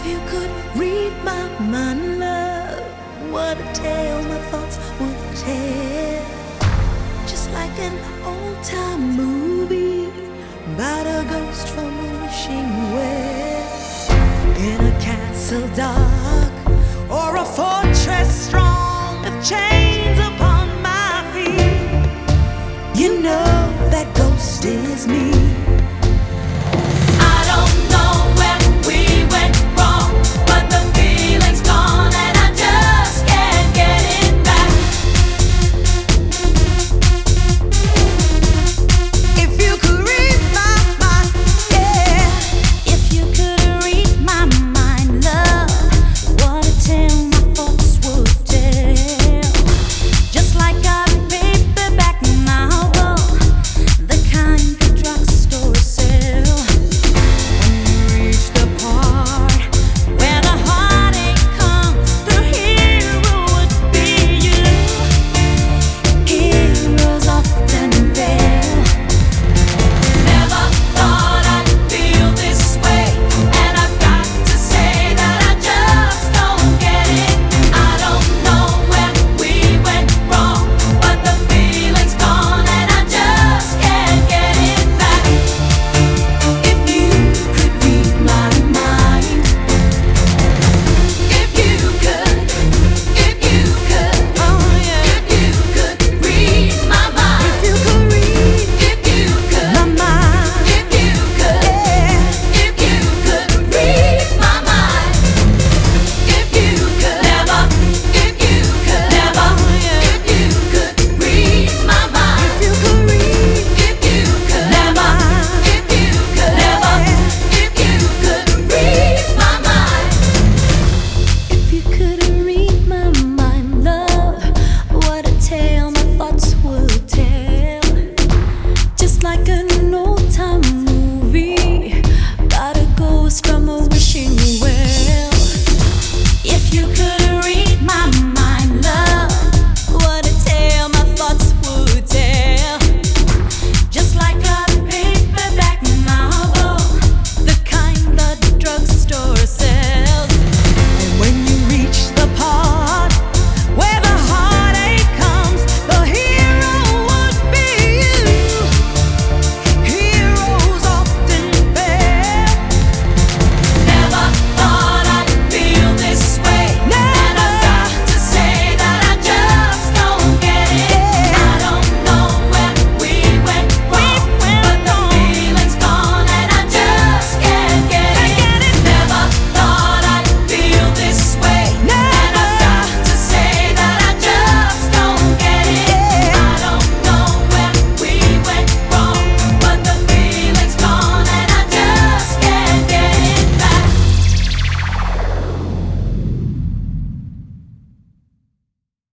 you could read my mind, love, what a tale my thoughts would tell. Just like an old-time movie about a ghost from a wishing well. In a castle dark or a fortress strong with chains upon my feet, you know that ghost is me.